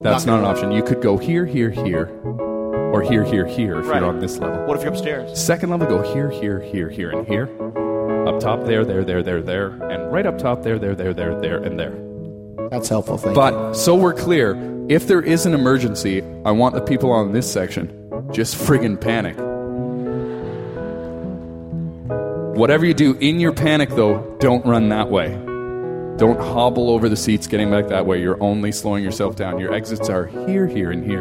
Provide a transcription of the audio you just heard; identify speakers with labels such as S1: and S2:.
S1: That's not an option. You could go here, here, here, or here, here, here if you're on this level.
S2: What if you're upstairs?
S1: Second level, go here, here, here, here, and here. Up top, there, and right up top, there, and there.
S3: That's helpful, thank you.
S1: But, so we're clear, if there is an emergency, I want the people on this section just friggin' panic. Whatever you do in your panic, though, don't run that way. Don't hobble over the seats getting back that way. You're only slowing yourself down. Your exits are here, here, and here.